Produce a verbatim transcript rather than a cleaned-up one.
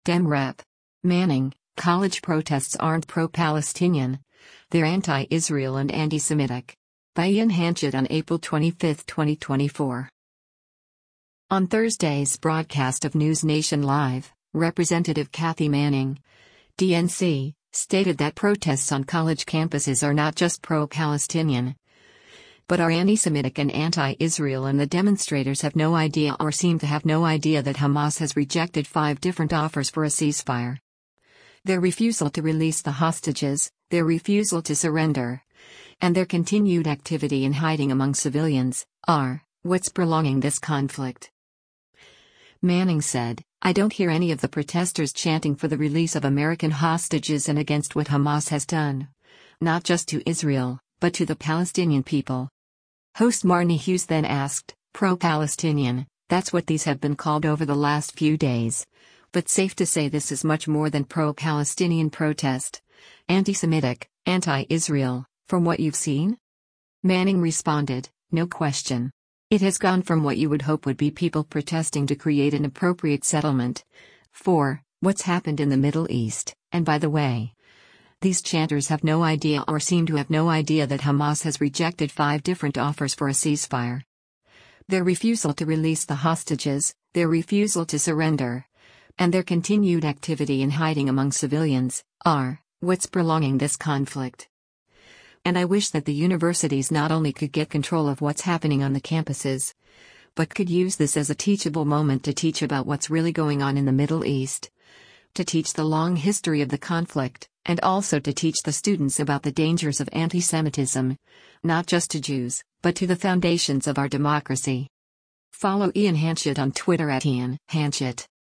Dem Rep. Manning, college protests aren't pro-Palestinian. They're anti-Israel and anti-Semitic. By Ian Hanchett on April twenty-fifth, twenty twenty-four. On Thursday's broadcast of News Nation Live, Representative Kathy Manning, D N C, stated that protests on college campuses are not just pro-Palestinian, but are anti-Semitic and anti-Israel, and the demonstrators have no idea or seem to have no idea that Hamas has rejected five different offers for a ceasefire. Their refusal to release the hostages, their refusal to surrender, and their continued activity in hiding among civilians, are what's prolonging this conflict. Manning said, "I don't hear any of the protesters chanting for the release of American hostages and against what Hamas has done. Not just to Israel, but to the Palestinian people." Host Marnie Hughes then asked, "Pro-Palestinian, that's what these have been called over the last few days. But safe to say this is much more than pro-Palestinian protest. Anti-Semitic, anti-Israel, from what you've seen?" Manning responded, "No question. It has gone from what you would hope would be people protesting to create an appropriate settlement for what's happened in the Middle East, and by the way, these chanters have no idea or seem to have no idea that Hamas has rejected five different offers for a ceasefire. Their refusal to release the hostages, their refusal to surrender, and their continued activity in hiding among civilians, are what's prolonging this conflict. And I wish that the universities not only could get control of what's happening on the campuses, but could use this as a teachable moment to teach about what's really going on in the Middle East, to teach the long history of the conflict, and also to teach the students about the dangers of anti-Semitism, not just to Jews, but to the foundations of our democracy." Follow Ian Hanchett on Twitter at Ian Hanchett.